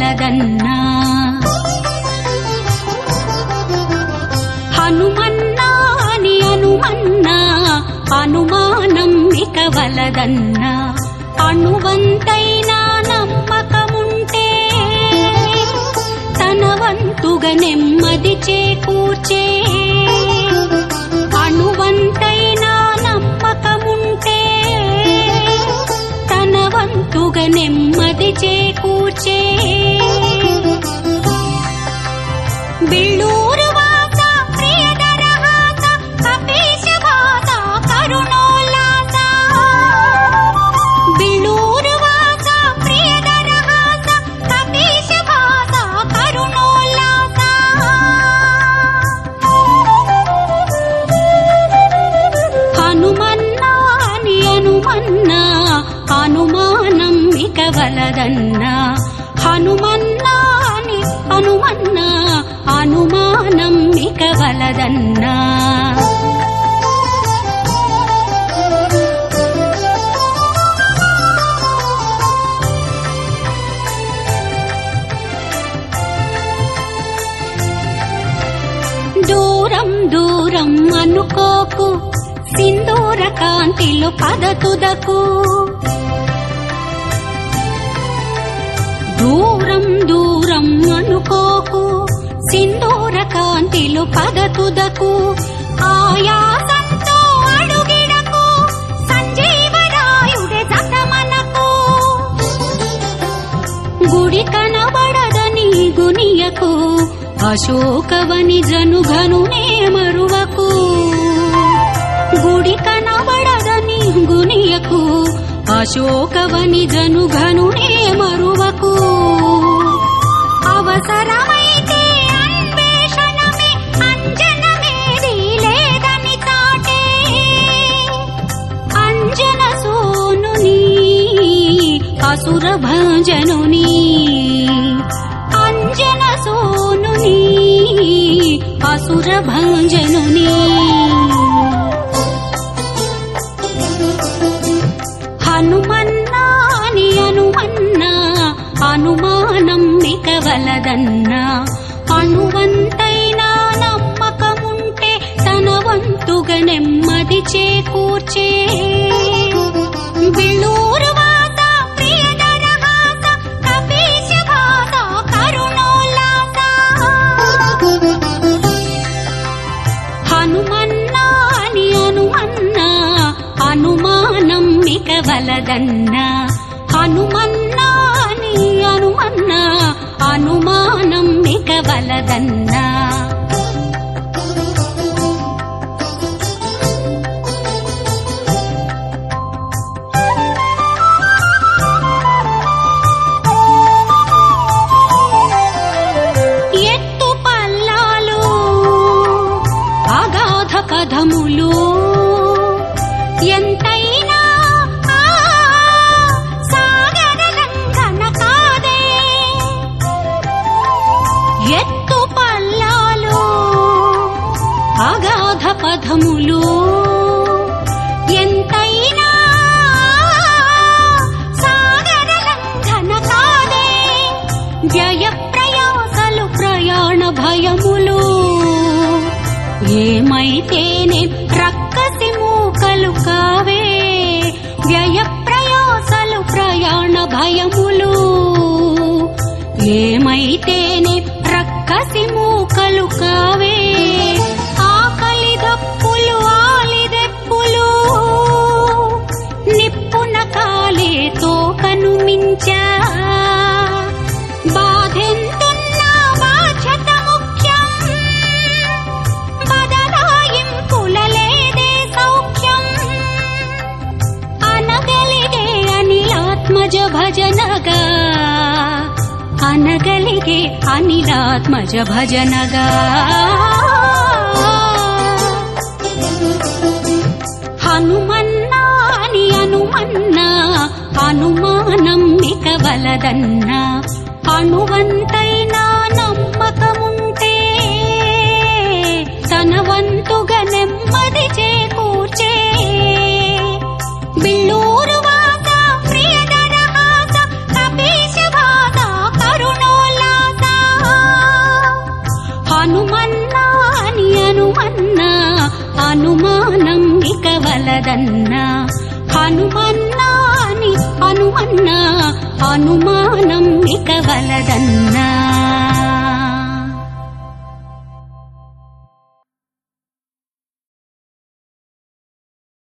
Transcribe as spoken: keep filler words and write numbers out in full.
వలదన్నా హనుమన్నా అని అనుమన్నా అనుమానం ఇక వలదన్నా అణువంతైనా నమ్మకముంటే తన వంతుగా నెమ్మది చేకూర్చే అణువంతైనా నమ్మకముంటే తన వంతుగా నెమ్మది చేకూర్చే బిళ్ళూరు వాస ప్రియదరహాస కపీశ భాస కరుణోల్లాస బిళ్ళూరు వాస ప్రియదరహాస కపీశ భాస కరుణోల్లాస హనుమన్నా అని అనుమన్నా అనుమానం ఇక వలదన్నా హనుమన్నా అని అనుమన్నా అనుమానం ఇక వలదన్నా దూరం దూరం అనుకోకు సింధూర కాంతిలో పదతుదకు దూరం దూరం అనుకోకు సింధూర కాంతిలో పదతుదకు ఆయాసంతో అడుగిడకు సంజీవరాయుడే సతమనకు గుడి కనబడదని గునియకు అశోకవని జనుగనునే మరువకు గుడి కనబడదని గునియకు అశోకవని జనుగనునే మరువకు అవసరమైతే అన్వేషణమే అంజనమేది లేదని తాటే అంజన సోనుని అసుర భంజనుని అంజన సోనుని అసుర భంజనుని హనుమన్నా అని అనుమన్నా అనుమానం ఇక వలదన్నా అణువంతైనా నమ్మకముంటే తన వంతుగా నెమ్మది చేకూర్చే బిళ్ళూరు వాస ప్రియదరహాస కపీశ భాస కరుణోల్లాస హనుమన్నా అని అనుమన్నా అనుమానం ఇక వలదన్నా హనుమన్నా అని అనుమన్నా అనుమానం ఇక వలదన్నా ఎత్తు పల్లాలు అగాధ పదములు ఎంతైనా సాగర లంఘన కాదే ఎత్తు పల్లాలు అగాధ పదములు ఎంతైనా సాగర లంఘన కాదే వ్యయ ప్రయాసలు ప్రయాణ భయములు ఏమైతేనే రక్కసి మూకలు కావే వ్యయ ప్రయాసలు ప్రయాణ భయములు ఏమైతేనే రక్కసి మూకలు కావే ఆకలి దప్పులు ఆలిదెప్పులు నిప్పున కాలే తోకను మించా బాధెంతున్నా బాధ్యత ముఖ్యం బదలాయింపులలేదే సౌఖ్యం అనగలిగే అనిలాత్మజ భజనగా అనగలిగే అనిలాత్మజ భజనగా హనుమన్నా అని అనుమన్నా అనుమానం ఇక వలదన్నా అణువంతైనా నమ్మకముంటే తన వంతుగా నెమ్మది చేకూర్చే బిళ్ళూరు వాస ప్రియదరహాస కపీశ భాస కరుణో హనుమన్నా అని అనుమన్నా అనుమానం ఇక వలదన్నా హనుమన్నా అని అనుమన్నా అనుమానం ఇక వలదన్నా